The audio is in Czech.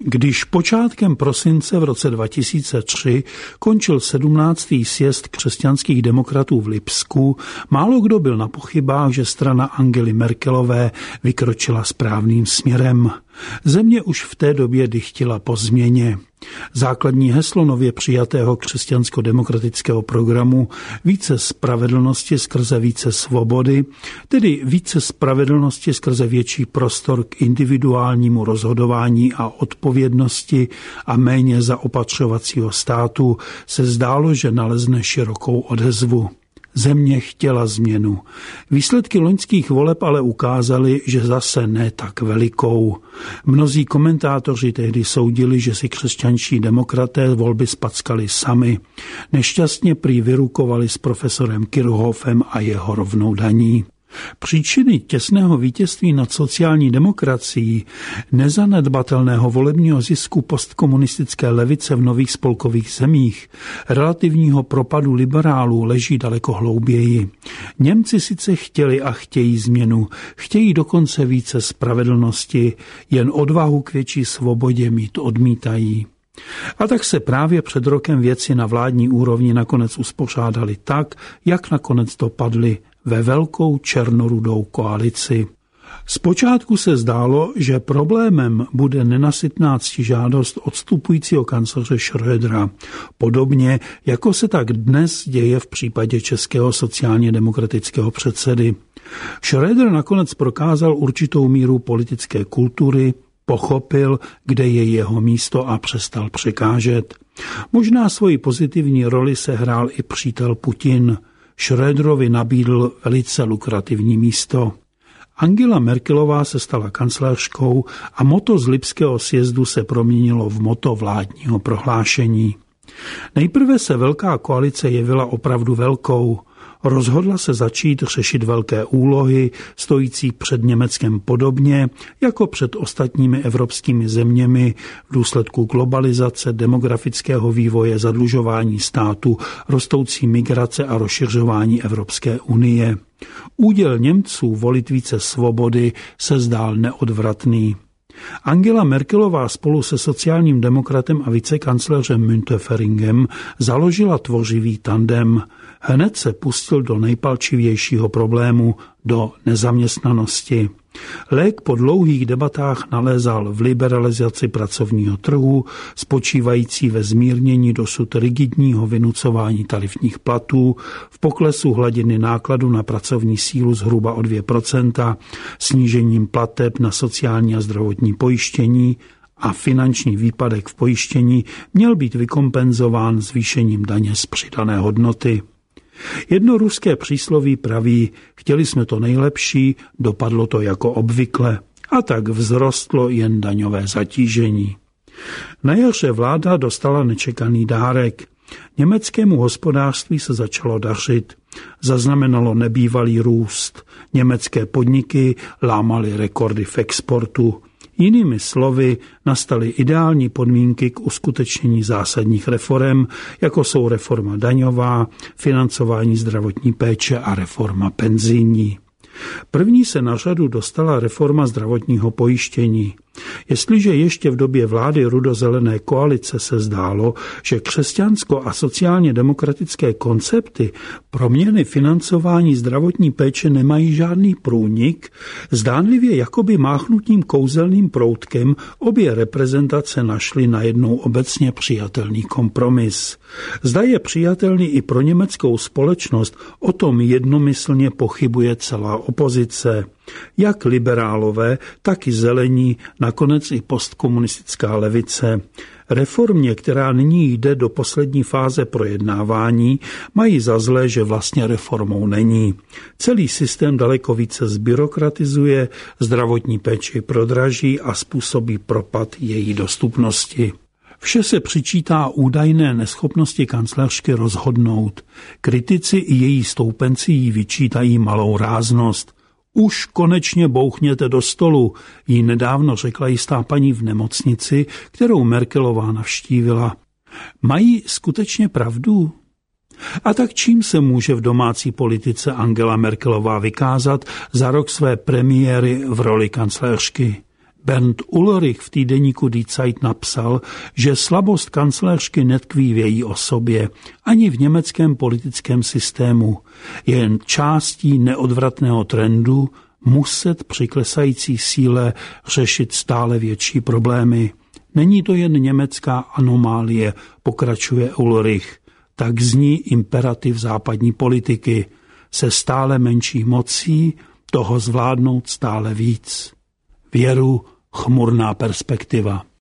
Když počátkem prosince v roce 2003 končil 17. sjezd křesťanských demokratů v Lipsku, málo kdo byl na pochybách, že strana Angely Merkelové vykročila správným směrem. Země už v té době dychtila po změně. Základní heslo nově přijatého křesťansko-demokratického programu více spravedlnosti skrze více svobody, tedy více spravedlnosti skrze větší prostor k individuálnímu rozhodování a odpovědnosti a méně zaopatřovacího státu, se zdálo, že nalezne širokou odezvu. Země chtěla změnu. Výsledky loňských voleb ale ukázaly, že zase ne tak velikou. Mnozí komentátoři tehdy soudili, že si křesťanští demokraté volby spackali sami. Nešťastně prý vyrukovali s profesorem Kirchhoffem a jeho rovnou daní. Příčiny těsného vítězství nad sociální demokracií, nezanedbatelného volebního zisku postkomunistické levice v nových spolkových zemích, relativního propadu liberálů leží daleko hlouběji. Němci sice chtěli a chtějí změnu, chtějí dokonce více spravedlnosti, jen odvahu k větší svobodě mít odmítají. A tak se právě před rokem věci na vládní úrovni nakonec uspořádaly tak, jak nakonec dopadly, ve velkou černorudou koalici. Zpočátku se zdálo, že problémem bude nenasytná ctižádost odstupujícího kancléře Schrödera, podobně jako se tak dnes děje v případě českého sociálně demokratického předsedy. Schröder nakonec prokázal určitou míru politické kultury, pochopil, kde je jeho místo a přestal překážet. Možná svoji pozitivní roli sehrál i přítel Putin. Schröderovi nabídl velice lukrativní místo. Angela Merkelová se stala kancléřkou a motto z Lipského sjezdu se proměnilo v motto vládního prohlášení. Nejprve se velká koalice jevila opravdu velkou. Rozhodla se začít řešit velké úlohy, stojící před Německem podobně, jako před ostatními evropskými zeměmi v důsledku globalizace, demografického vývoje, zadlužování státu, rostoucí migrace a rozšiřování Evropské unie. Úděl Němců volit více svobody se zdál neodvratný. Angela Merkelová spolu se sociálním demokratem a vicekancléřem Münteferingem založila tvořivý tandem. Hned se pustil do nejpalčivějšího problému, do nezaměstnanosti. Lék po dlouhých debatách nalézal v liberalizaci pracovního trhu, spočívající ve zmírnění dosud rigidního vynucování tarifních platů, v poklesu hladiny nákladu na pracovní sílu zhruba o 2%, snížením plateb na sociální a zdravotní pojištění a finanční výpadek v pojištění měl být vykompenzován zvýšením daně z přidané hodnoty. Jedno ruské přísloví praví, chtěli jsme to nejlepší, dopadlo to jako obvykle a tak vzrostlo jen daňové zatížení. Na jaře vláda dostala nečekaný dárek. Německému hospodářství se začalo dařit. Zaznamenalo nebývalý růst. Německé podniky lámaly rekordy v exportu. Jinými slovy, nastaly ideální podmínky k uskutečnění zásadních reforem, jako jsou reforma daňová, financování zdravotní péče a reforma penzijní. První se na řadu dostala reforma zdravotního pojištění. Jestliže ještě v době vlády rudozelené koalice se zdálo, že křesťansko- a sociálně demokratické koncepty proměny financování zdravotní péče nemají žádný průnik, zdánlivě jakoby máchnutím kouzelným proutkem obě reprezentace našly najednou obecně přijatelný kompromis. Zda je přijatelný i pro německou společnost, o tom jednomyslně pochybuje celá opozice. Jak liberálové, tak i zelení, nakonec i postkomunistická levice. Reformě, která nyní jde do poslední fáze projednávání, mají za zlé, že vlastně reformou není. Celý systém daleko více zbyrokratizuje, zdravotní péči prodraží a způsobí propad její dostupnosti. Vše se přičítá údajné neschopnosti kancléřky rozhodnout. Kritici i její stoupenci jí vyčítají malou ráznost. Už konečně bouchněte do stolu, jí nedávno řekla jistá paní v nemocnici, kterou Merkelová navštívila. Mají skutečně pravdu? A tak čím se může v domácí politice Angela Merkelová vykázat za rok své premiéry v roli kancléřky? Bernd Ulrich v týdeníku Die Zeit napsal, že slabost kancléřky netkví v její osobě ani v německém politickém systému. Je jen částí neodvratného trendu muset při klesající síle řešit stále větší problémy. Není to jen německá anomálie, pokračuje Ulrich. Tak zní imperativ západní politiky. Se stále menší mocí toho zvládnout stále víc. Věru chmurná perspektiva.